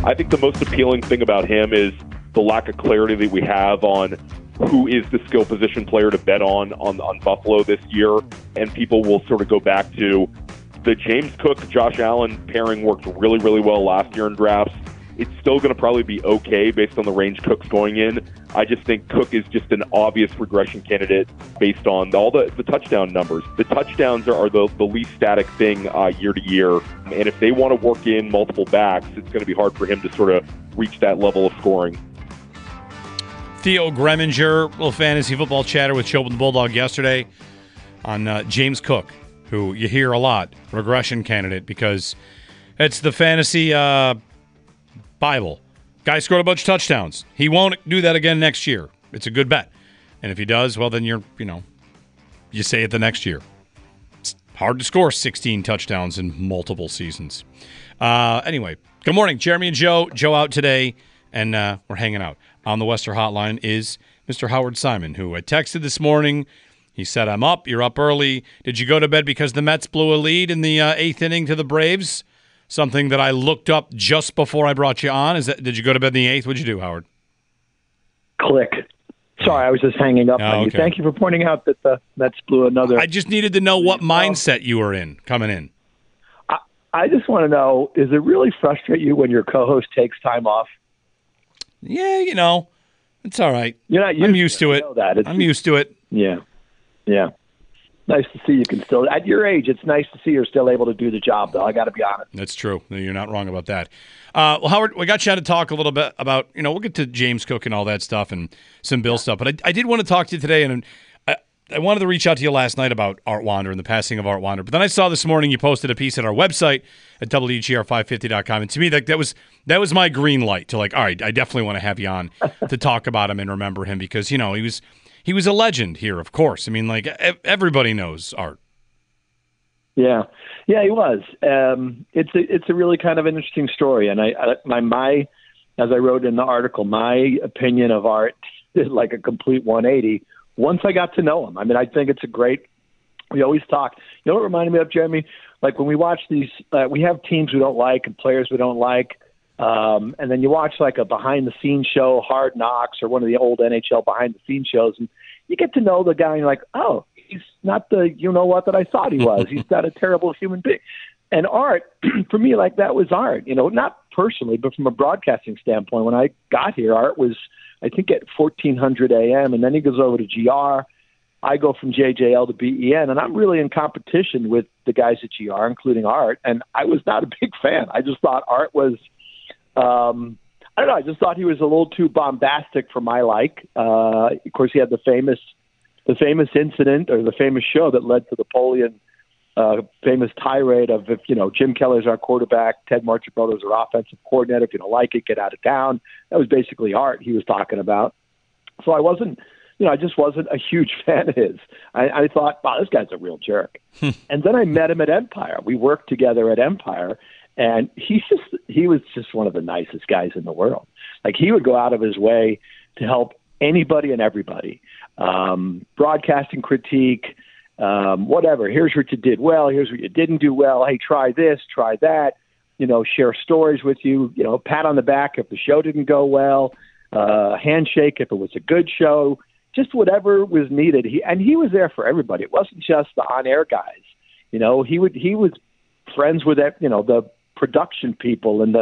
I think the most appealing thing about him is the lack of clarity that we have on who is the skill position player to bet on Buffalo this year. And people will sort of go back to the James Cook, Josh Allen pairing worked really, really well last year in drafts. It's still going to probably be okay based on the range Cook's going in. I just think Cook is just an obvious regression candidate based on all the touchdown numbers. The touchdowns are the least static thing year to year. And if they want to work in multiple backs, it's going to be hard for him to sort of reach that level of scoring. Theo Greminger, little fantasy football chatter with Chopin the Bulldog yesterday on James Cook, who you hear a lot, regression candidate, because it's the fantasy Bible. Guy scored a bunch of touchdowns. He won't do that again next year. It's a good bet. And if he does, well, then you say it the next year. It's hard to score 16 touchdowns in multiple seasons. Anyway, good morning, Jeremy and Joe. Joe out today, and we're hanging out. On the Wester Hotline is Mr. Howard Simon, who I texted this morning. He said, I'm up. You're up early. Did you go to bed because the Mets blew a lead in the eighth inning to the Braves? Something that I looked up just before I brought you on. Did you go to bed in the eighth? What'd you do, Howard? Click. Sorry, I was just hanging up on you. Okay. Thank you for pointing out that the Mets blew another. I just needed to know what mindset you were in coming in. I just want to know, does it really frustrate you when your co-host takes time off? Yeah, it's all right. I'm used to it. I'm used to it. Yeah. Nice to see you can still, at your age, it's nice to see you're still able to do the job, though. I got to be honest. That's true. You're not wrong about that. Well, Howard, we got you to talk a little bit about, we'll get to James Cook and all that stuff and some Bill stuff. But I did want to talk to you today, and I wanted to reach out to you last night about Art Wander and the passing of Art Wander. But then I saw this morning you posted a piece at our website at WGR550.com. And to me, that was my green light to all right, I definitely want to have you on to talk about him and remember him because, he was a legend here, of course. I mean, everybody knows Art. Yeah, he was. It's a really kind of an interesting story, and my as I wrote in the article, my opinion of Art is like a complete 180. Once I got to know him, I mean, I think it's a great. We always talk. You know what it reminded me of, Jeremy? Like when we watch these, we have teams we don't like and players we don't like. And then you watch like a behind-the-scenes show, Hard Knocks, or one of the old NHL behind-the-scenes shows, and you get to know the guy, and you're like, oh, he's not the you-know-what that I thought he was. He's not a terrible human being. And Art, for me, that was Art. Not personally, but from a broadcasting standpoint. When I got here, Art was, I think, at 1400 a.m., and then he goes over to GR. I go from JJL to BEN, and I'm really in competition with the guys at GR, including Art, and I was not a big fan. I just thought Art was I don't know. I just thought he was a little too bombastic for my like. Of course, he had the famous incident or the famous show that led to the Napoleon famous tirade of if Jim Kelly's our quarterback, Ted Marchibroda is our offensive coordinator. If you don't like it, get out of town. That was basically Art he was talking about. So I wasn't. I just wasn't a huge fan of his. I thought, wow, this guy's a real jerk. And then I met him at Empire. We worked together at Empire. And he was just one of the nicest guys in the world. Like he would go out of his way to help anybody and everybody. Broadcasting critique, whatever. Here's what you did well. Here's what you didn't do well. Hey, try this, try that. Share stories with you. Pat on the back if the show didn't go well. Handshake if it was a good show. Just whatever was needed. He was there for everybody. It wasn't just the on-air guys. He was friends with the production people and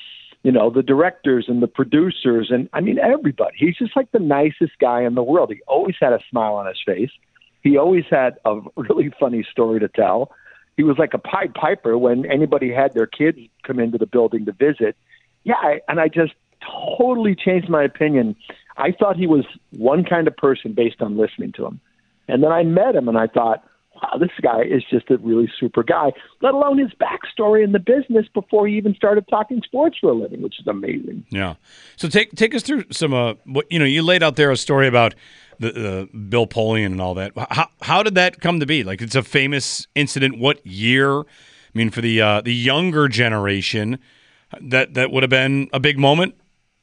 the directors and the producers and I mean everybody. He's just like the nicest guy in the world. He always had a smile on his face. He always had a really funny story to tell. He was like a Pied Piper when anybody had their kids come into the building to visit. Yeah, I just totally changed my opinion. I thought he was one kind of person based on listening to him. And then I met him and I thought, wow, this guy is just a really super guy, let alone his backstory in the business before he even started talking sports for a living, which is amazing. Yeah. So take us through some, you laid out there a story about the Bill Polian and all that. How did that come to be? Like it's a famous incident. What year? I mean, for the younger generation, that would have been a big moment.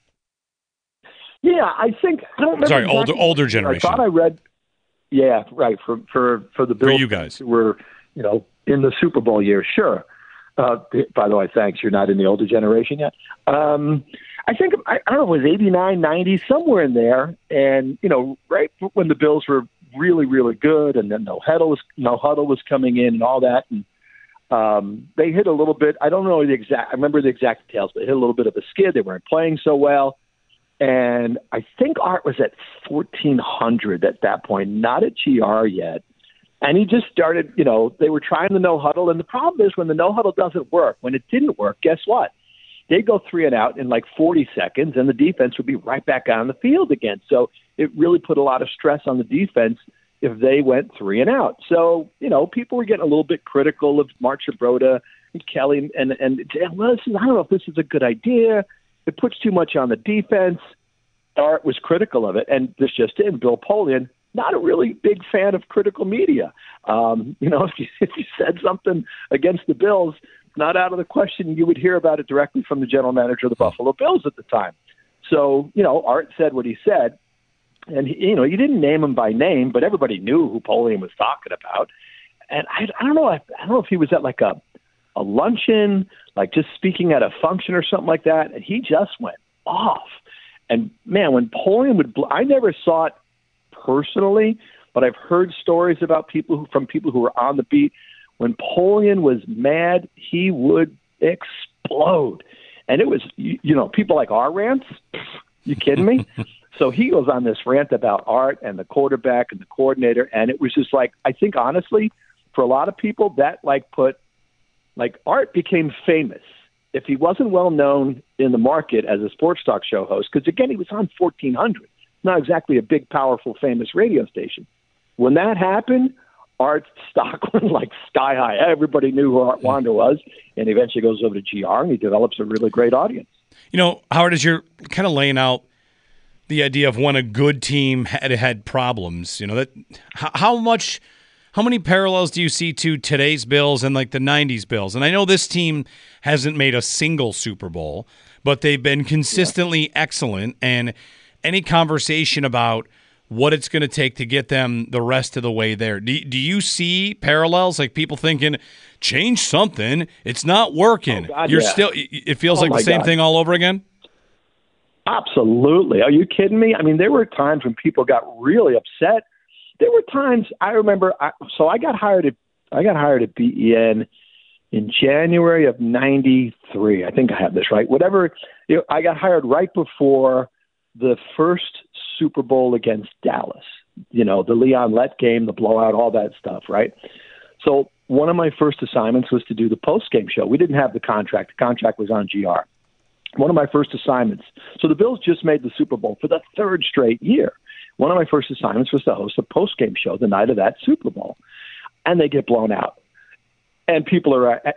Yeah, I think I don't remember. Sorry, exactly older generation. I thought I read. Yeah, right. For the Bills you guys who were in the Super Bowl year, sure. By the way, thanks. You're not in the older generation yet. I think, I don't know, it was 89, 90, somewhere in there. And, right when the Bills were really, really good, and then No Huddle was coming in and all that. And they hit a little bit. I don't know I remember the exact details, but they hit a little bit of a skid. They weren't playing so well. And I think Art was at 1,400 at that point, not at GR yet. And he just started, they were trying the no huddle. And the problem is when the no huddle doesn't work, when it didn't work, guess what? They'd go 3 and out in like 40 seconds, and the defense would be right back on the field again. So it really put a lot of stress on the defense if they went 3 and out. So, people were getting a little bit critical of Mark Shibrota and Kelly, and well, I don't know if this is a good idea. It puts too much on the defense. Art was critical of it, and this just in, Bill Polian, not a really big fan of critical media. If you said something against the Bills, not out of the question you would hear about it directly from the general manager of the Buffalo Bills at the time. So, Art said what he said, and he didn't name him by name, but everybody knew who Polian was talking about. And I don't know if he was at like a luncheon, like just speaking at a function or something like that, and he just went off. And man, when Polian I never saw it personally, but I've heard stories about from people who were on the beat. When Polian was mad, he would explode. And it was, people like our rants. You kidding me? So he goes on this rant about Art and the quarterback and the coordinator. And it was just like, I think honestly, for a lot of people, that Art became famous. If he wasn't well known in the market as a sports talk show host, because again, he was on 1,400, not exactly a big, powerful, famous radio station. When that happened, Art's stock went like sky high. Everybody knew who Art Wander was, and he eventually goes over to GR, and he develops a really great audience. Howard, as you're kind of laying out the idea of when a good team had problems, how many parallels do you see to today's Bills and like the 90s Bills? And I know this team hasn't made a single Super Bowl, but they've been consistently excellent. And any conversation about what it's going to take to get them the rest of the way there. Do you see parallels, like people thinking, change something, it's not working? Oh, God, still, it feels like the same thing all over again? Absolutely. Are you kidding me? I mean, there were times when people got really upset. There were times I remember. I got hired at BEN in January of '93. I think I have this right. Whatever. I got hired right before the first Super Bowl against Dallas. The Leon Lett game, the blowout, all that stuff. Right. So one of my first assignments was to do the post-game show. We didn't have the contract. The contract was on GR. One of my first assignments. So the Bills just made the Super Bowl for the 3rd straight year. One of my first assignments was to host a post-game show the night of that Super Bowl, and they get blown out. And people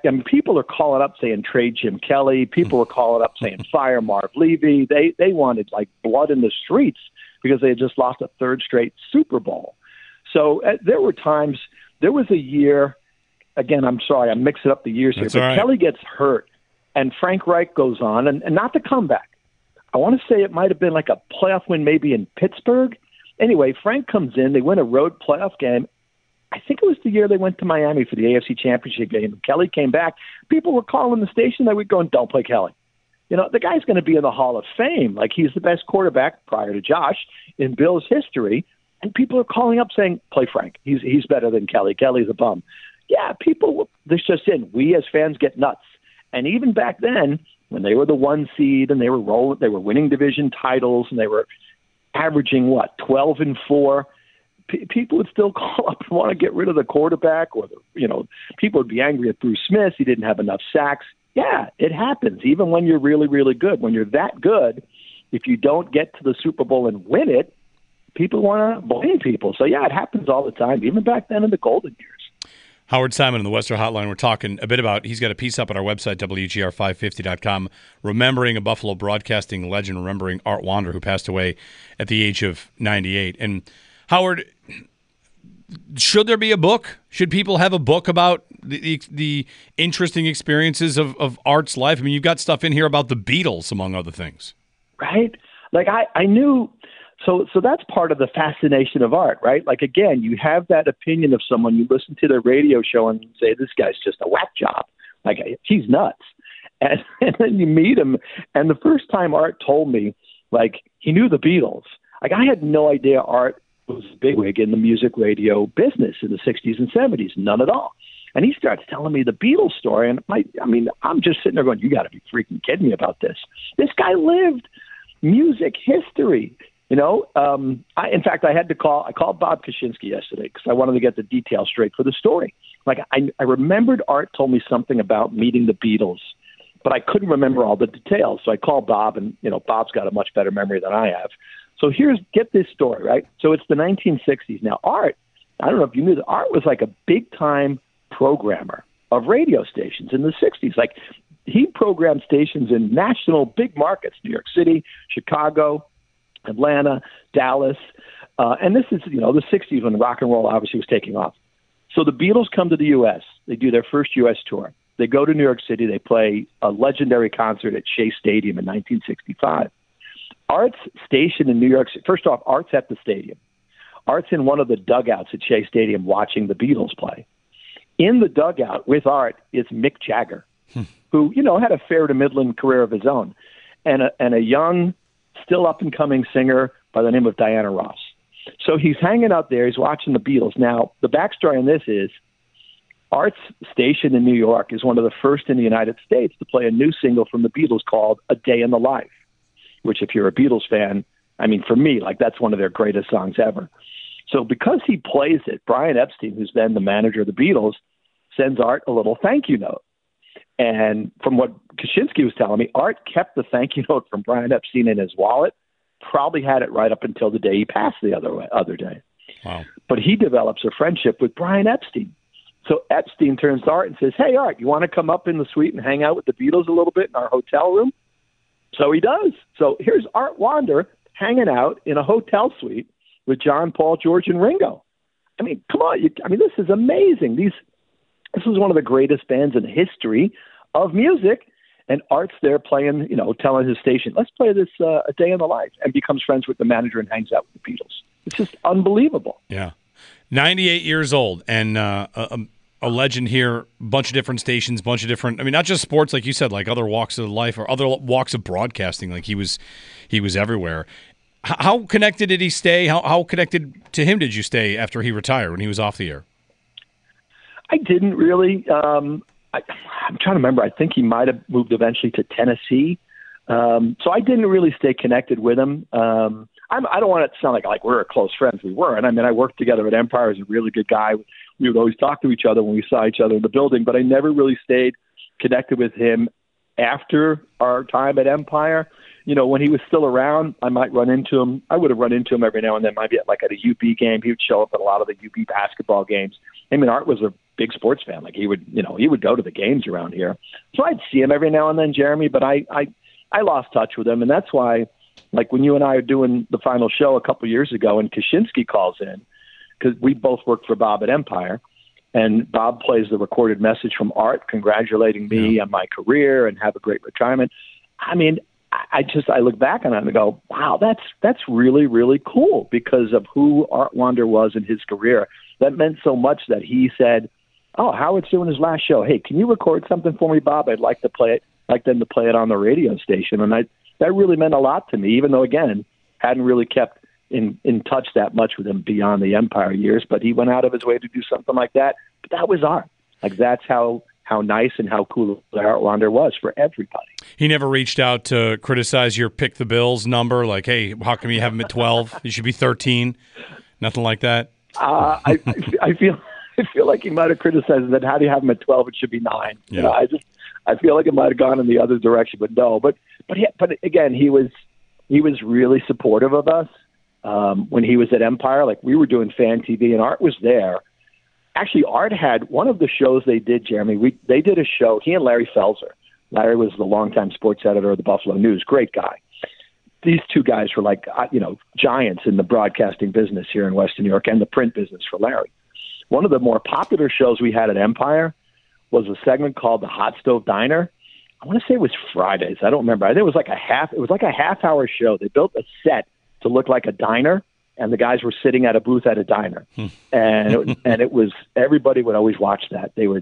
are calling up saying trade Jim Kelly. People were calling up saying fire Marv Levy. They wanted like blood in the streets because they had just lost a 3rd straight Super Bowl. So there were times. There was a year. Again, I'm sorry, I'm mixing up the years here. But right. Kelly gets hurt, and Frank Reich goes on, and not the comeback. I want to say it might have been like a playoff win, maybe in Pittsburgh. Anyway, Frank comes in. They win a road playoff game. I think it was the year they went to Miami for the AFC Championship game. Kelly came back. People were calling the station that week going, don't play Kelly. The guy's going to be in the Hall of Fame. Like, he's the best quarterback prior to Josh in Bills history. And people are calling up saying, play Frank. He's better than Kelly. Kelly's a bum. Yeah, this just in. We as fans get nuts. And even back then, when they were the 1 seed and they were winning division titles and they were averaging 12-4. People would still call up and want to get rid of the quarterback, or people would be angry at Bruce Smith. He didn't have enough sacks. Yeah, it happens. Even when you're really, really good, when you're that good, if you don't get to the Super Bowl and win it, people want to blame people. So yeah, it happens all the time, even back then in the golden years. Howard Simon in the Western Hotline. We're talking a bit about, he's got a piece up at our website, WGR550.com, remembering a Buffalo broadcasting legend, remembering Art Wander, who passed away at the age of 98. And Howard, should there be a book? Should people have a book about the interesting experiences of Art's life? I mean, you've got stuff in here about the Beatles, among other things. Right? Like, I knew... So that's part of the fascination of Art, right? Like, again, you have that opinion of someone, you listen to their radio show and say, this guy's just a whack job. Like, he's nuts. And then you meet him, and the first time Art told me, like, he knew the Beatles. Like, I had no idea Art was a bigwig in the music radio business in the 60s and 70s, none at all. And he starts telling me the Beatles story, and I'm just sitting there going, you got to be freaking kidding me about this. This guy lived music history. In fact, I called Bob Kaczynski yesterday because I wanted to get the details straight for the story. Like, I remembered Art told me something about meeting the Beatles, but I couldn't remember all the details. So I called Bob, and, Bob's got a much better memory than I have. So get this story, right? So it's the 1960s. Now, Art, I don't know if you knew that Art was like a big-time programmer of radio stations in the 60s. Like, he programmed stations in national big markets, New York City, Chicago, Atlanta, Dallas. And this is, the 60s when rock and roll obviously was taking off. So the Beatles come to the U.S. They do their first U.S. tour. They go to New York City. They play a legendary concert at Shea Stadium in 1965. Art's station in New York City. First off, Art's at the stadium. Art's in one of the dugouts at Shea Stadium watching the Beatles play. In the dugout with Art is Mick Jagger, who, had a fair to middling career of his own, and a young, still up-and-coming singer by the name of Diana Ross. So he's hanging out there. He's watching the Beatles. Now, the backstory on this is Art's station in New York is one of the first in the United States to play a new single from the Beatles called A Day in the Life, which, if you're a Beatles fan, for me, that's one of their greatest songs ever. So because he plays it, Brian Epstein, who's then the manager of the Beatles, sends Art a little thank you note. And from what Kaczynski was telling me, Art kept the thank you note from Brian Epstein in his wallet, probably had it right up until the day he passed the other day. Wow. But he develops a friendship with Brian Epstein. So Epstein turns to Art and says, hey, Art, you want to come up in the suite and hang out with the Beatles a little bit in our hotel room? So he does. So here's Art Wander hanging out in a hotel suite with John, Paul, George, and Ringo. Come on. This is amazing. This is one of the greatest bands in the history of music. And Art's there playing, telling his station, let's play this A Day in the Life, and becomes friends with the manager and hangs out with the Beatles. It's just unbelievable. Yeah. 98 years old and a legend here, bunch of different stations, bunch of different, not just sports, like you said, like other walks of life or other walks of broadcasting. Like he was everywhere. How connected did he stay? How connected to him did you stay after he retired when he was off the air? I didn't really. I'm trying to remember. I think he might have moved eventually to Tennessee. So I didn't really stay connected with him. I don't want it to sound like we're close friends. We weren't. I worked together at Empire. He was a really good guy. We would always talk to each other when we saw each other in the building, but I never really stayed connected with him after our time at Empire. When he was still around, I might run into him. I would have run into him every now and then, maybe at a UB game. He would show up at a lot of the UB basketball games. Art was a big sports fan. He would go to the games around here. So I'd see him every now and then, Jeremy, but I lost touch with him. And that's why, when you and I are doing the final show a couple years ago and Kaczynski calls in, because we both worked for Bob at Empire, and Bob plays the recorded message from Art congratulating me on my career and have a great retirement. I look back on it and go, wow, that's really, really cool because of who Art Wander was in his career. That meant so much that he said, oh, Howard's doing his last show. Hey, can you record something for me, Bob? I'd like to play it, like them to play it on the radio station. And that really meant a lot to me, even though, again, hadn't really kept in touch that much with him beyond the Empire years. But he went out of his way to do something like that. But that was Art. That's how nice and how cool Art Wander was for everybody. He never reached out to criticize your pick the Bills number, like, hey, how come you have him at 12? You should be 13. Nothing like that. I feel like he might have criticized that. How do you have him at 12? It should be 9. Yeah. I feel like it might have gone in the other direction, but no. But again, he was really supportive of us when he was at Empire. We were doing fan TV, and Art was there. Actually, Art had one of the shows they did, Jeremy. They did a show. He and Larry Felser. Larry was the longtime sports editor of the Buffalo News. Great guy. These two guys were giants in the broadcasting business here in Western New York and the print business for Larry. One of the more popular shows we had at Empire was a segment called the Hot Stove Diner. I want to say it was Fridays. I don't remember. I think it was like a half-hour show. They built a set to look like a diner, and the guys were sitting at a booth at a diner. And it was everybody would always watch that. They would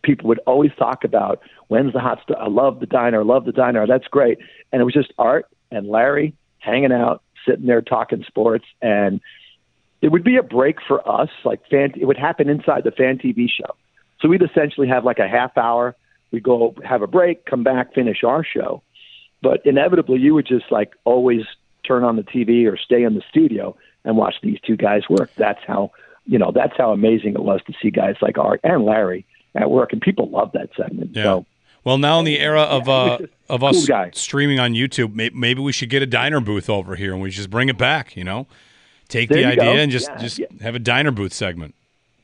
people would always talk about, when's the hot stuff? I love the diner. That's great. And it was just Art and Larry hanging out, sitting there talking sports. And it would be a break for us. It would happen inside the Fan TV show. So we'd essentially have like a half hour. We'd go have a break, come back, finish our show. But inevitably, you would just like always turn on the TV or stay in the studio and watch these two guys work. That's how amazing it was to see guys like Art and Larry at work, and people love that segment. Yeah. So, well, now in the era of cool us guy. streaming on YouTube, maybe we should get a diner booth over here and we just bring it back. Take There the you idea go. and just have a diner booth segment.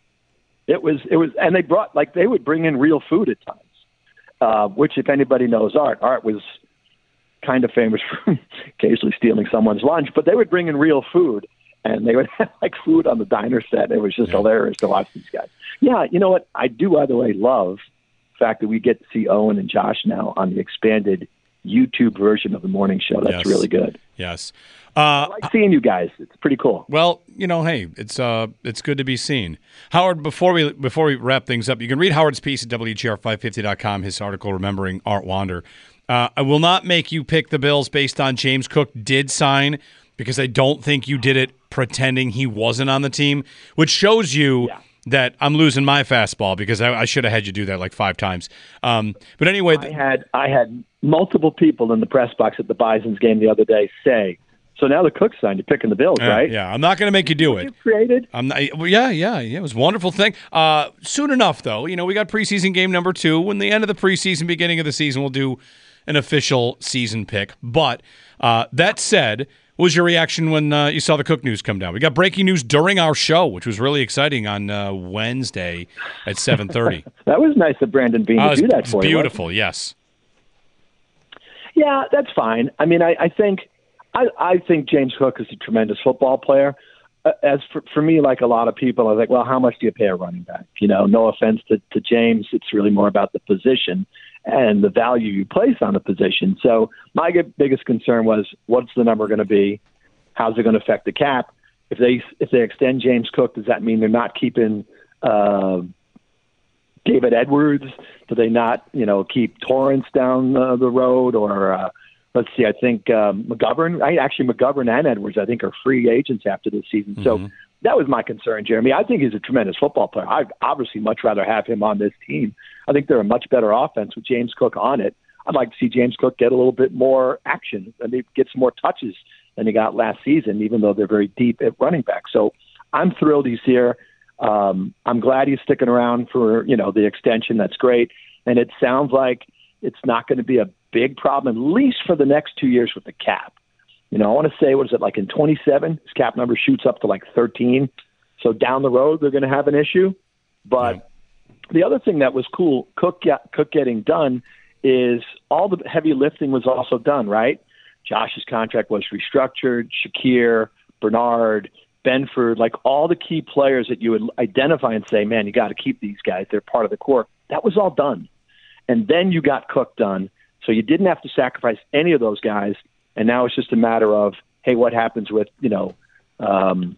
It was, and they would bring in real food at times, which if anybody knows Art was kind of famous for occasionally stealing someone's lunch, but they would bring in real food, and they would have like food on the diner set. It was just hilarious to watch these guys. Yeah, you know what? I do, by the way, love the fact that we get to see Owen and Josh now on the expanded YouTube version of the morning show. That's really good. Yes. I like seeing you guys. It's pretty cool. Well, hey, it's good to be seen. Howard, before we wrap things up, you can read Howard's piece at WGR550.com, his article, Remembering Art Wander. I will not make you pick the Bills based on James Cook did sign, because I don't think you did it pretending he wasn't on the team, which shows you that I'm losing my fastball, because I should have had you do that like 5 times. But anyway, I had multiple people in the press box at the Bison's game the other day say, so now the Cook signed, you're picking the Bills, right? Yeah, I'm not going to make you do it. You created? I'm not, yeah, it was a wonderful thing. Soon enough, though, we got preseason game number 2. When the end of the preseason, beginning of the season, we'll do an official season pick. But that said, what was your reaction when you saw the Cook news come down? We got breaking news during our show, which was really exciting on Wednesday at 7:30. That was nice of Brandon Beane to do that for you. Beautiful, yes. Yeah, that's fine. I mean, I think James Cook is a tremendous football player. As for me, like a lot of people, I was like, well, how much do you pay a running back? No offense to James. It's really more about the position and the value you place on the position. So my biggest concern was, what's the number going to be? How's it going to affect the cap? If they extend James Cook, does that mean they're not keeping David Edwards? Do they not, keep Torrance down the road? Or let's see, I think McGovern and Edwards, I think, are free agents after this season. Mm-hmm. So that was my concern, Jeremy. I think he's a tremendous football player. I'd obviously much rather have him on this team. I think they're a much better offense with James Cook on it. I'd like to see James Cook get a little bit more action and maybe get some more touches than he got last season, even though they're very deep at running back. So I'm thrilled he's here. I'm glad he's sticking around for, the extension. That's great. And it sounds like it's not going to be a big problem, at least for the next 2 years with the cap. I want to say, what is it, like in 27, his cap number shoots up to like 13. So down the road, they're going to have an issue. But the other thing that was cool, Cook getting done, is all the heavy lifting was also done, right? Josh's contract was restructured, Shakir, Bernard, Benford, like all the key players that you would identify and say, man, you got to keep these guys. They're part of the core. That was all done. And then you got Cook done. So you didn't have to sacrifice any of those guys. And now it's just a matter of, hey, what happens with, McGovern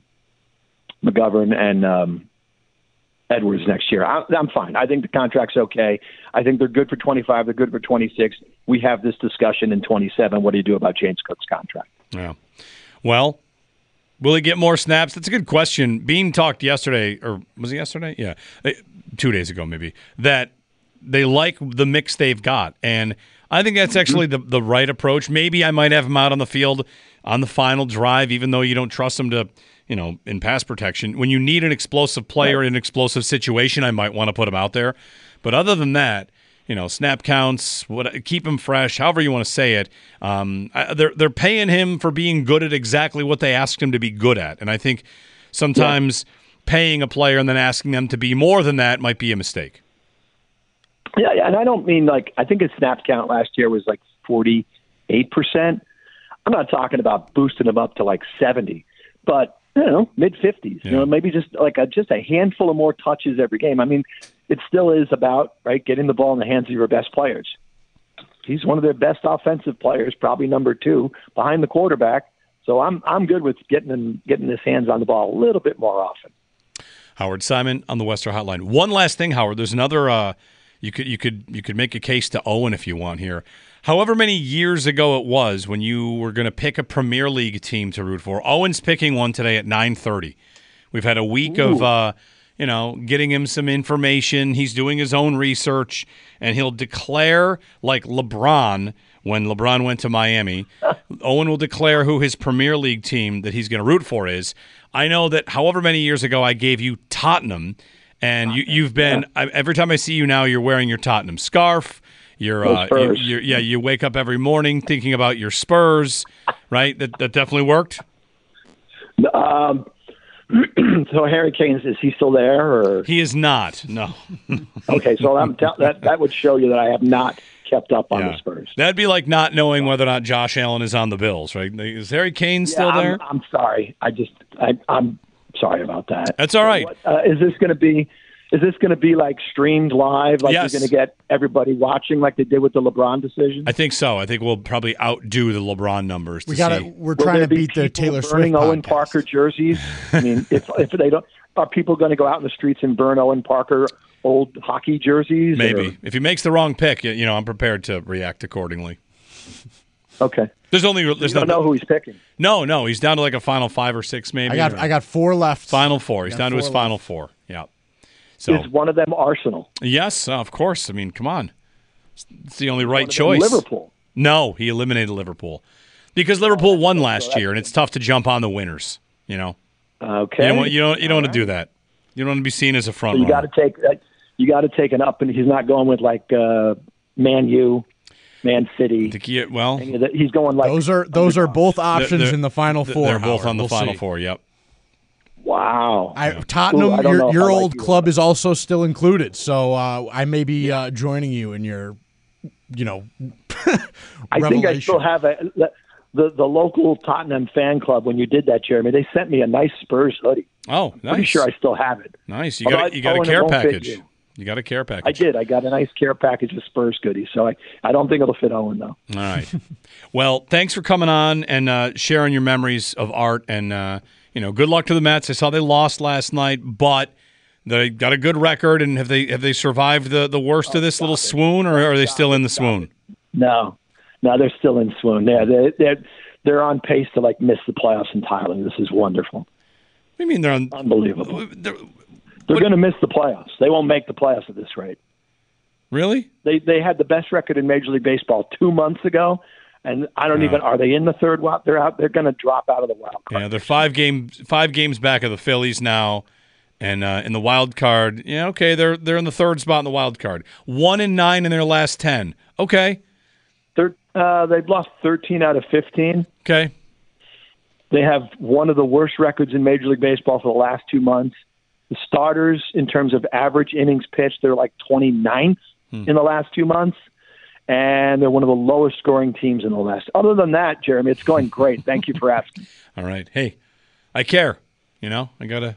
and Edwards next year? I'm fine. I think the contract's okay. I think they're good for 25. They're good for 26. We have this discussion in 27. What do you do about James Cook's contract? Yeah. Well, will he get more snaps? That's a good question. Bean talked yesterday, or was it yesterday? Yeah. 2 days ago, maybe, that they like the mix they've got. And I think that's actually the right approach. Maybe I might have him out on the field on the final drive, even though you don't trust him to, in pass protection. When you need an explosive player in an explosive situation, I might want to put him out there. But other than that, snap counts, keep him fresh, however you want to say it. They're paying him for being good at exactly what they asked him to be good at. And I think sometimes paying a player and then asking them to be more than that might be a mistake. Yeah, and I don't mean I think his snap count last year was like 48%. I'm not talking about boosting him up to like 70, but mid-50s. Yeah. Maybe just just a handful of more touches every game. I mean, it still is about getting the ball in the hands of your best players. He's one of their best offensive players, probably number 2 behind the quarterback. So I'm good with getting his hands on the ball a little bit more often. Howard Simon on the Western Hotline. One last thing, Howard. There's another you could make a case to Owen if you want here. However many years ago it was when you were going to pick a Premier League team to root for, Owen's picking one today at 9:30. We've had a week of getting him some information. He's doing his own research, and he'll declare, like LeBron, when LeBron went to Miami, Owen will declare who his Premier League team that he's going to root for is. I know that however many years ago I gave you Tottenham, and you've been every time I see you now, you're wearing your Tottenham scarf. You wake up every morning thinking about your Spurs, right? That definitely worked. So Harry Kane, is he still there? Or he is not. No. Okay, so that would show you that I have not kept up on the Spurs. That'd be like not knowing whether or not Josh Allen is on the Bills, right? Is Harry Kane still there? I'm sorry. I'm sorry about that. That's all right. Is this going to be? Is this going to be like streamed live? Like yes. You're going to get everybody watching like they did with the LeBron decision? I think so. I think we'll probably outdo the LeBron numbers. Will We're trying to beat the Taylor Swift Owen Parker jerseys. I mean, if they don't, are people going to go out in the streets and burn Owen Parker old hockey jerseys? Maybe. If he makes the wrong pick, I'm prepared to react accordingly. Okay. You don't know who he's picking. No. He's down to like a final 5 or 6, maybe. I got 4 left. Final 4. He's down to his final 4. Yeah. So, is one of them Arsenal? Yes, of course. I mean, come on. It's the only right choice. Liverpool? No, he eliminated Liverpool. Because Liverpool won last year, and it's tough to jump on the winners, Okay. You don't want to do that. You don't want to be seen as a front runner. You got to take an up, and he's not going with like Man U, Man City. He's going like those are both options in the final 4. They're both on the final 4. Yep. Wow. Tottenham, your old club is also still included, so I may be joining you in your, I think I still have the local Tottenham fan club. When you did that, Jeremy, they sent me a nice Spurs hoodie. Oh, nice. I'm pretty sure I still have it. Nice. You got a care package. You got a care package. I did. I got a nice care package of Spurs goodies, so I don't think it'll fit Owen, though. All right. Well, thanks for coming on and sharing your memories of Art, and good luck to the Mets. I saw they lost last night, but they got a good record. And have they survived the worst of this little swoon, or are they still in the swoon? No, they're still in swoon. They're on pace to like miss the playoffs entirely. This is wonderful. What do you mean they're unbelievable? They're going to miss the playoffs. They won't make the playoffs at this rate. Really? They had the best record in Major League Baseball 2 months ago. And I don't even. Are they in the third wild? They're out. They're going to drop out of the wild card. Yeah, they're 5 games back of the Phillies now, and in the wild card. Yeah, okay, they're in the third spot in the wild card. 1-9 in their last 10. Okay, they've lost 13 out of 15. Okay, they have one of the worst records in Major League Baseball for the last 2 months. The starters, in terms of average innings pitched, they're like 29th in the last 2 months. And they're one of the lowest scoring teams in the last. Other than that, Jeremy, it's going great. Thank you for asking. All right. Hey, I care. I gotta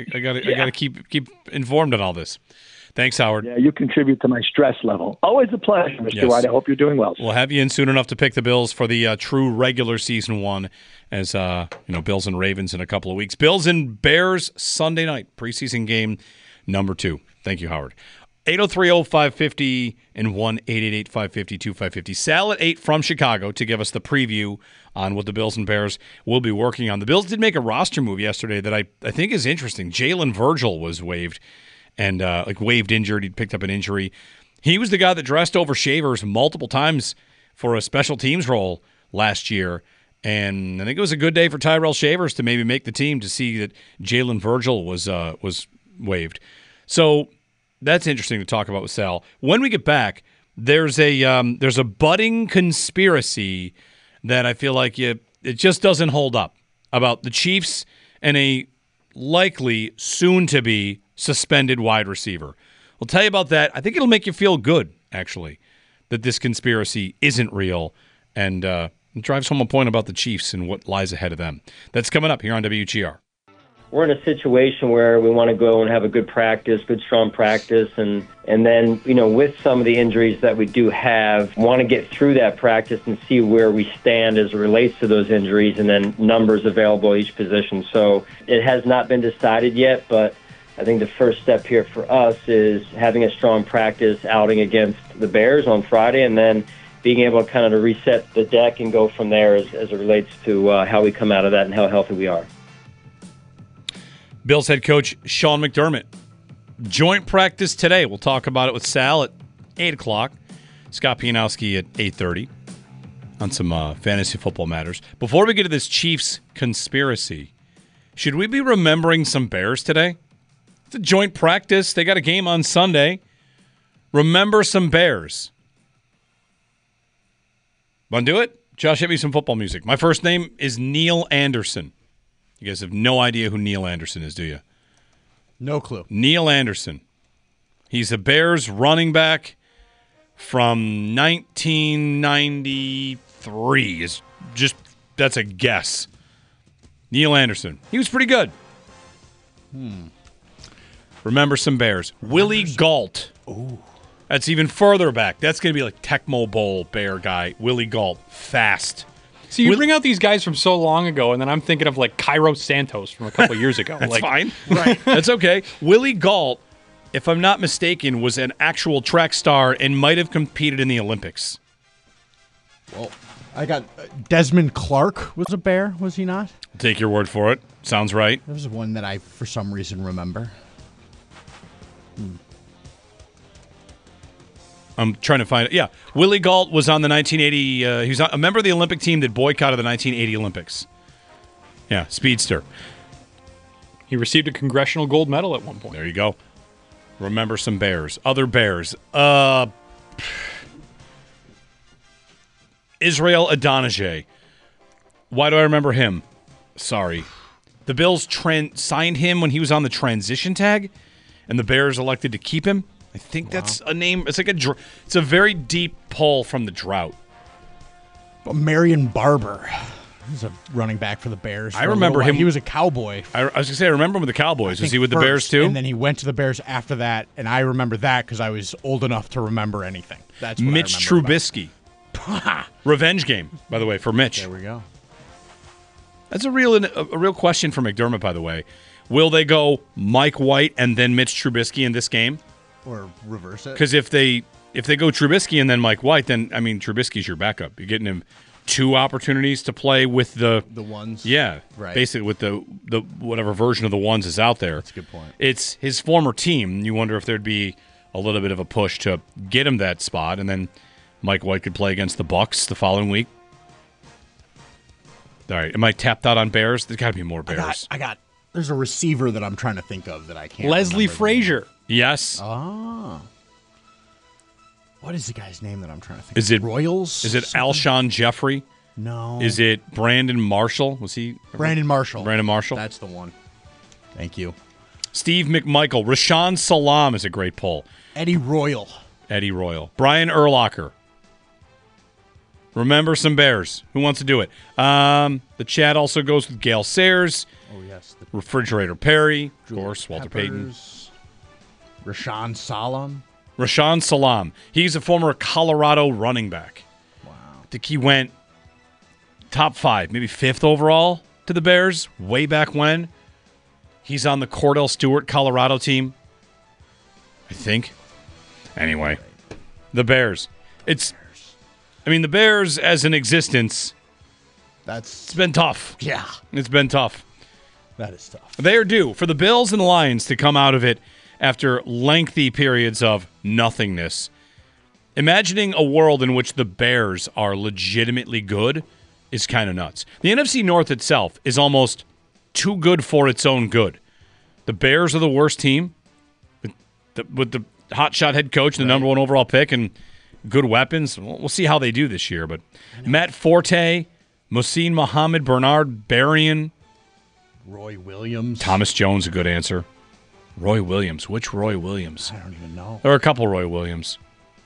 keep informed on all this. Thanks, Howard. Yeah, you contribute to my stress level. Always a pleasure, Mr. White. I hope you're doing well. We'll have you in soon enough to pick the Bills for the true regular season one, as Bills and Ravens in a couple of weeks. Bills and Bears Sunday night preseason game number 2. Thank you, Howard. 803-0550 and 1-888-550-2550. Sal at 8 from Chicago to give us the preview on what the Bills and Bears will be working on. The Bills did make a roster move yesterday that I think is interesting. Jalen Virgil was waived and waived injured. He'd picked up an injury. He was the guy that dressed over Shavers multiple times for a special teams role last year. And I think it was a good day for Tyrell Shavers to maybe make the team to see that Jalen Virgil was waived. So that's interesting to talk about with Sal. When we get back, there's a budding conspiracy that I feel like it just doesn't hold up about the Chiefs and a likely soon-to-be suspended wide receiver. We'll tell you about that. I think it'll make you feel good, actually, that this conspiracy isn't real, and it drives home a point about the Chiefs and what lies ahead of them. That's coming up here on WGR. We're in a situation where we want to go and have a good practice, good strong practice, and then, with some of the injuries that we do have, want to get through that practice and see where we stand as it relates to those injuries and then numbers available at each position. So it has not been decided yet, but I think the first step here for us is having a strong practice outing against the Bears on Friday, and then being able to kind of to reset the deck and go from there as it relates to how we come out of that and how healthy we are. Bills head coach Sean McDermott. Joint practice today. We'll talk about it with Sal at 8 o'clock. Scott Pianowski at 8:30 on some fantasy football matters. Before we get to this Chiefs conspiracy, should we be remembering some Bears today? It's a joint practice. They got a game on Sunday. Remember some Bears. Want to do it? Josh, hit me some football music. My first name is Neil Anderson. You guys have no idea who Neil Anderson is, do you? No clue. Neil Anderson. He's a Bears running back from 1993. That's a guess. Neil Anderson. He was pretty good. Remember some Bears. Willie Gault. Ooh. That's even further back. That's going to be like Tecmo Bowl Bear guy. Willie Gault. Fast. So you bring out these guys from so long ago, and then I'm thinking of like Cairo Santos from a couple years ago. That's like, fine. Right. That's okay. Willie Gault, if I'm not mistaken, was an actual track star and might have competed in the Olympics. Well, I got Desmond Clark was a Bear, was he not? Take your word for it. Sounds right. That was one that I, for some reason, remember. I'm trying to find it. Yeah, Willie Gault was on the 1980. He was a member of the Olympic team that boycotted the 1980 Olympics. Yeah, speedster. He received a congressional gold medal at one point. There you go. Remember some Bears. Other Bears. Israel Adonijah. Why do I remember him? Sorry. The Bills signed him when he was on the transition tag, and the Bears elected to keep him. I think that's a name. It's like it's a very deep pull from the drought. Marion Barber. He's a running back for the Bears. I remember him. He was a Cowboy. I was going to say, I remember him with the Cowboys. Was he with the Bears too? And then he went to the Bears after that, and I remember that because I was old enough to remember anything. That's what Mitch Trubisky. Revenge game, by the way, for Mitch. There we go. That's a real question for McDermott, by the way. Will they go Mike White and then Mitch Trubisky in this game? Or reverse it? Because if they go Trubisky and then Mike White, then, I mean, Trubisky's your backup. You're getting him 2 opportunities to play with the ones. Yeah, right. Basically with the whatever version of the ones is out there. That's a good point. It's his former team. You wonder if there'd be a little bit of a push to get him that spot, and then Mike White could play against the Bucs the following week. All right, am I tapped out on Bears? There's got to be more Bears. I got. There's a receiver that I'm trying to think of that I can't. Leslie Frazier. Yes. Ah. What is the guy's name that I'm trying to think? Is it Royals? Is it Alshon Jeffrey? No. Is it Brandon Marshall? Was he? Brandon Marshall. Brandon Marshall. That's the one. Thank you. Steve McMichael. Rashawn Salam is a great pull. Eddie Royal. Brian Urlacher. Remember some Bears. Who wants to do it? The chat also goes with Gale Sayers. Oh, yes. Refrigerator Perry. Of Julian course, Walter Peppers, Payton. Rashawn Salam. Rashawn Salam. He's a former Colorado running back. Wow. I think he went top 5, maybe 5th overall to the Bears way back when. He's on the Cordell Stewart Colorado team, I think. Anyway, the Bears. The Bears as an existence, it's been tough. Yeah. It's been tough. That is tough. They are due for the Bills and the Lions to come out of it after lengthy periods of nothingness. Imagining a world in which the Bears are legitimately good is kind of nuts. The NFC North itself is almost too good for its own good. The Bears are the worst team with the hotshot head coach, the number 1 overall pick, and good weapons. We'll see how they do this year. But Matt Forte, Mohsin Mohammed, Bernard Berrien, Roy Williams. Thomas Jones, a good answer. Roy Williams. Which Roy Williams? I don't even know. There are a couple Roy Williams.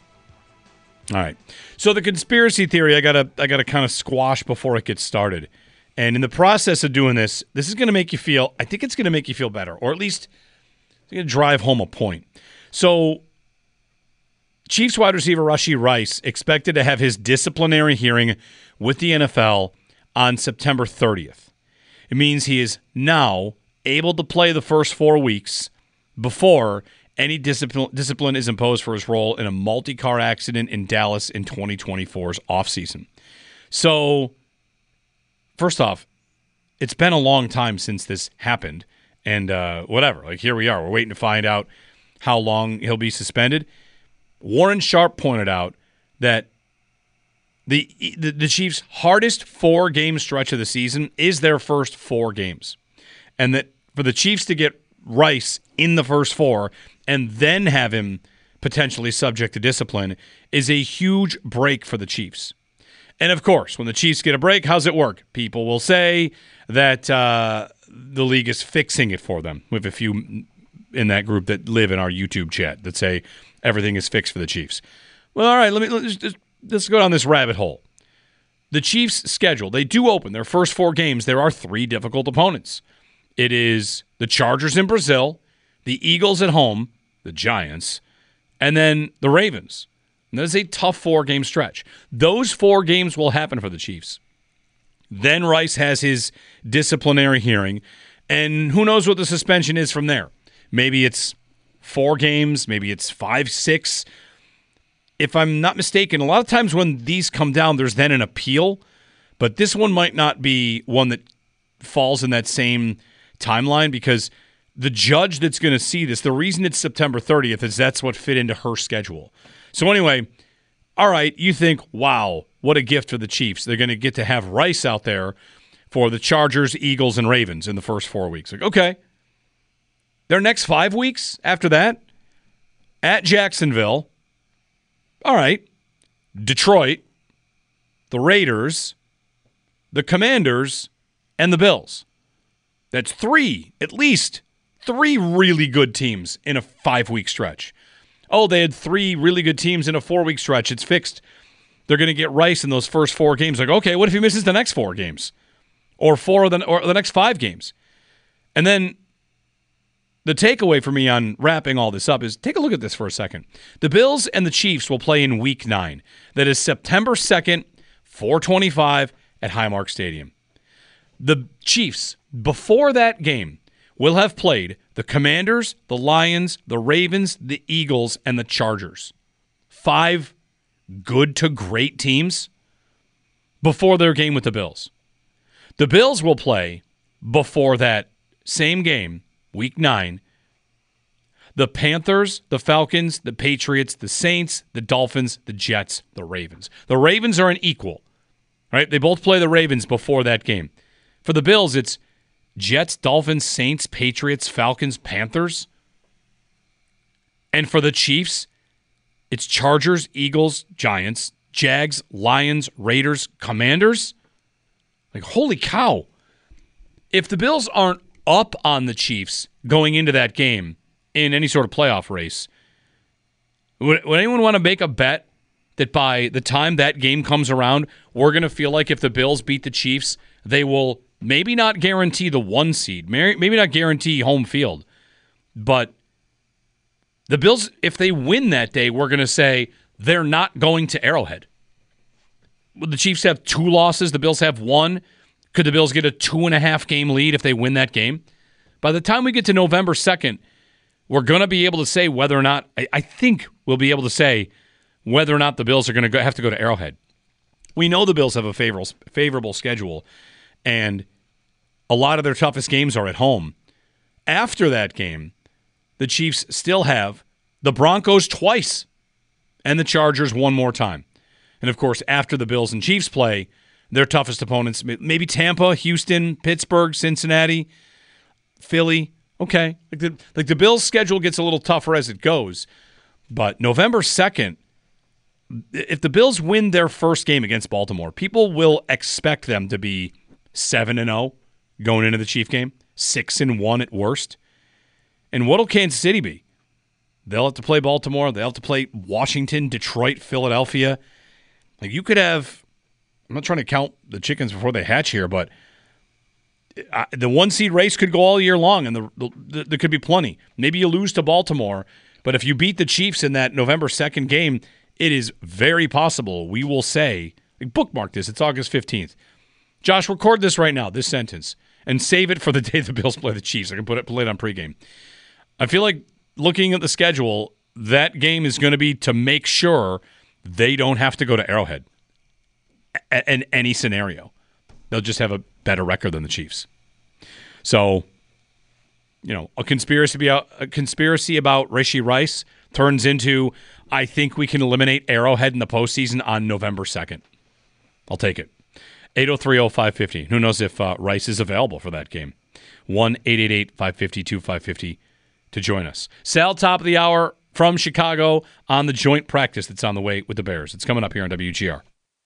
All right. So the conspiracy theory I gotta kind of squash before it gets started. And in the process of doing this is going to make you feel, I think it's going to make you feel better, or at least it's going to drive home a point. So Chiefs wide receiver Rashee Rice expected to have his disciplinary hearing with the NFL on September 30th. It means he is now able to play the first 4 weeks before any discipline is imposed for his role in a multi-car accident in Dallas in 2024's offseason. So, first off, it's been a long time since this happened, and whatever. Like, here we are. We're waiting to find out how long he'll be suspended. Warren Sharp pointed out that the Chiefs' hardest 4-game stretch of the season is their first 4 games, and that for the Chiefs to get Rice in the first 4 and then have him potentially subject to discipline is a huge break for the Chiefs. And, of course, when the Chiefs get a break, how's it work? People will say that the league is fixing it for them. We have a few in that group that live in our YouTube chat that say everything is fixed for the Chiefs. Well, all right, let's go down this rabbit hole. The Chiefs' schedule, they do open their first 4 games. There are 3 difficult opponents. It is the Chargers in Brazil, the Eagles at home, the Giants, and then the Ravens. And that is a tough 4-game stretch. Those 4 games will happen for the Chiefs. Then Rice has his disciplinary hearing, and who knows what the suspension is from there. Maybe it's 4 games, maybe it's 5, 6. If I'm not mistaken, a lot of times when these come down, there's then an appeal, but this one might not be one that falls in that same timeline because the judge that's going to see this, the reason it's September 30th is that's what fit into her schedule. So anyway, all right, you think, wow, what a gift for the Chiefs. They're going to get to have Rice out there for the Chargers, Eagles, and Ravens in the first 4 weeks. Like, okay. Their next 5 weeks after that, at Jacksonville, all right, Detroit, the Raiders, the Commanders, and the Bills. That's 3, at least 3 really good teams in a 5-week stretch. Oh, they had 3 really good teams in a 4-week stretch. It's fixed. They're going to get Rice in those first 4 games. Like, okay, what if he misses the next 4 games? Or the next 5 games? And then the takeaway for me on wrapping all this up is take a look at this for a second. The Bills and the Chiefs will play in Week 9. That is September 2nd, 4:25 at Highmark Stadium. The Chiefs, before that game, will have played the Commanders, the Lions, the Ravens, the Eagles, and the Chargers. 5 good to great teams before their game with the Bills. The Bills will play before that same game, Week 9, the Panthers, the Falcons, the Patriots, the Saints, the Dolphins, the Jets, the Ravens. The Ravens are an equal, right? They both play the Ravens before that game. For the Bills, it's Jets, Dolphins, Saints, Patriots, Falcons, Panthers. And for the Chiefs, it's Chargers, Eagles, Giants, Jags, Lions, Raiders, Commanders. Like, holy cow. If the Bills aren't up on the Chiefs going into that game in any sort of playoff race, would anyone want to make a bet that by the time that game comes around, we're going to feel like if the Bills beat the Chiefs, they will maybe not guarantee the 1 seed, maybe not guarantee home field, but the Bills, if they win that day, we're going to say they're not going to Arrowhead. Would the Chiefs have 2 losses? The Bills have 1. Could the Bills get a 2.5-game lead if they win that game? By the time we get to November 2nd, we're going to be able to say whether or not, I think we'll be able to say whether or not the Bills are going to have to go to Arrowhead. We know the Bills have a favorable schedule, and a lot of their toughest games are at home. After that game, the Chiefs still have the Broncos twice and the Chargers one more time. And, of course, after the Bills and Chiefs play, their toughest opponents, maybe Tampa, Houston, Pittsburgh, Cincinnati, Philly. Okay. Like the Bills' schedule gets a little tougher as it goes. But November 2nd, if the Bills win their first game against Baltimore, people will expect them to be 7-0 going into the Chief game, 6-1 at worst. And what'll Kansas City be? They'll have to play Baltimore. They'll have to play Washington, Detroit, Philadelphia. Like, you could have, I'm not trying to count the chickens before they hatch here, but the 1-seed race could go all year long, and there could be plenty. Maybe you lose to Baltimore, but if you beat the Chiefs in that November 2nd game, it is very possible we will say, like, bookmark this, it's August 15th. Josh, record this right now, this sentence, and save it for the day the Bills play the Chiefs. I can play it on pregame. I feel like looking at the schedule, that game is going to be to make sure they don't have to go to Arrowhead in any scenario. They'll just have a better record than the Chiefs. So, a conspiracy about Rashee Rice turns into, I think we can eliminate Arrowhead in the postseason on November 2nd. I'll take it. 803-0550. Who knows if Rice is available for that game? 1-888-550-2550 to join us. Sal, top of the hour from Chicago on the joint practice that's on the way with the Bears. It's coming up here on WGR.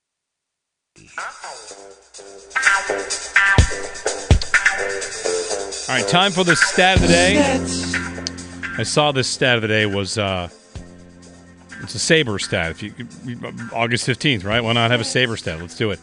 All right, time for the stat of the day. I saw this stat of the day was it's a Sabre stat. August 15th, right? Why not have a Sabre stat? Let's do it.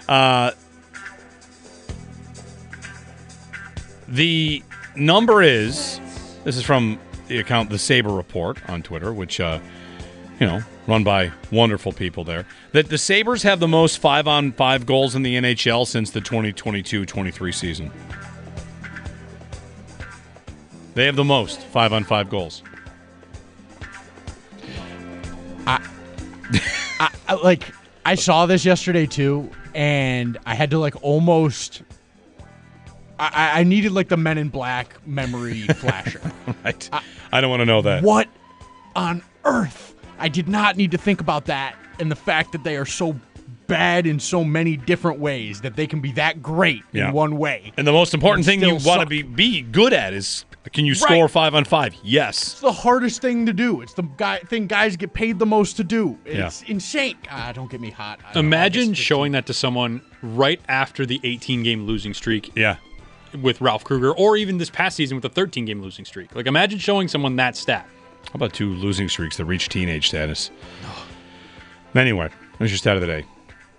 The number is, this is from the account The Sabre Report on Twitter, which run by wonderful people there, that the Sabres have the most 5-on-5 goals in the NHL since the 2022-23 season. They have the most 5-on-5 goals. I saw this yesterday too, and I had to almost. I needed the Men in Black memory flasher. Right. I don't want to know that. What on earth? I did not need to think about that and the fact that they are so bad in so many different ways that they can be that great in one way. And the most important thing you want to be good at is, can you score 5-on-5? Yes. It's the hardest thing to do. It's the thing guys get paid the most to do. It's insane. Don't get me hot. Imagine showing that to someone right after the 18-game losing streak. Yeah. With Ralph Kruger, or even this past season with a 13-game losing streak. Imagine showing someone that stat. How about 2 losing streaks that reach teenage status? Anyway, there's your stat of the day.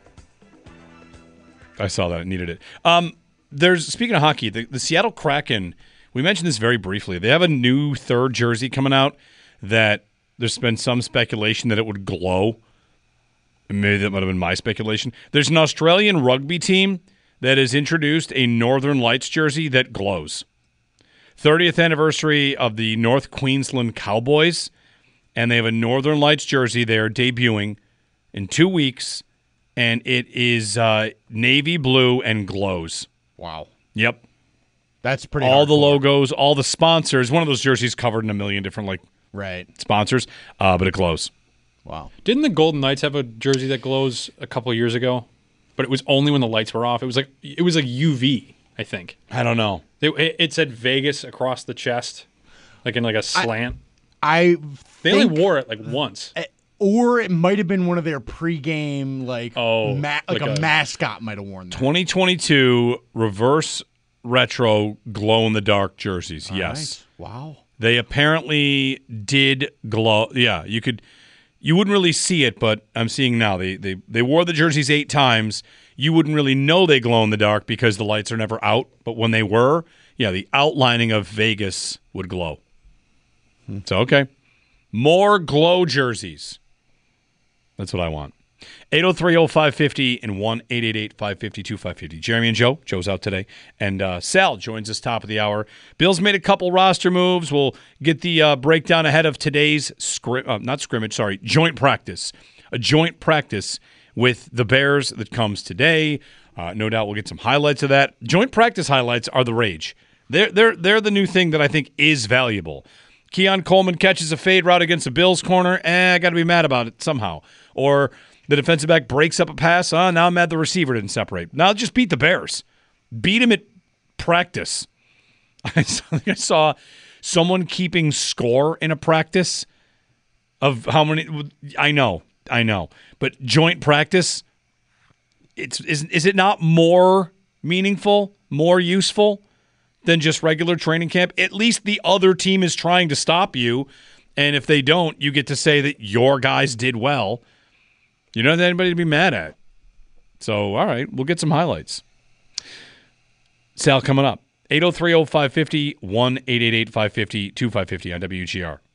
I saw that. I needed it. Speaking of hockey, the Seattle Kraken, we mentioned this very briefly. They have a new third jersey coming out that there's been some speculation that it would glow. Maybe that might have been my speculation. There's an Australian rugby team that has introduced a Northern Lights jersey that glows. 30th anniversary of the North Queensland Cowboys, and they have a Northern Lights jersey they're debuting in 2 weeks, and it is navy blue and glows. Wow. Yep. That's pretty all hardcore. The logos, all the sponsors. One of those jerseys covered in a million different sponsors, but it glows. Wow. Didn't the Golden Knights have a jersey that glows a couple of years ago? But it was only when the lights were off. It was like UV, I think. I don't know. It said Vegas across the chest, in a slant. They only wore it once. Or it might have been one of their pregame, a mascot might have worn that. 2022 reverse retro glow-in-the-dark jerseys, yes. Right. Wow. They apparently did glow. Yeah, you wouldn't really see it, but I'm seeing now. They wore the jerseys 8 times. You wouldn't really know they glow in the dark because the lights are never out. But when they were, the outlining of Vegas would glow. So, okay. More glow jerseys. That's what I want. 803-0550 and 1-888-550-2550. Jeremy and Joe. Joe's out today. And Sal joins us top of the hour. Bill's made a couple roster moves. We'll get the breakdown ahead of today's joint practice. A joint practice with the Bears that comes today. No doubt we'll get some highlights of that. Joint practice highlights are the rage. They're the new thing that I think is valuable. Keon Coleman catches a fade route against the Bills corner. I got to be mad about it somehow. Or the defensive back breaks up a pass. Now I'm mad the receiver didn't separate. Now just beat the Bears. Beat him at practice. I saw someone keeping score in a practice of how many. I know. But joint practice, is it not more meaningful, more useful than just regular training camp? At least the other team is trying to stop you. And if they don't, you get to say that your guys did well. You don't have anybody to be mad at. So, all right, we'll get some highlights. Sal coming up. 803-0550, 1-888-550-2550 on WGR.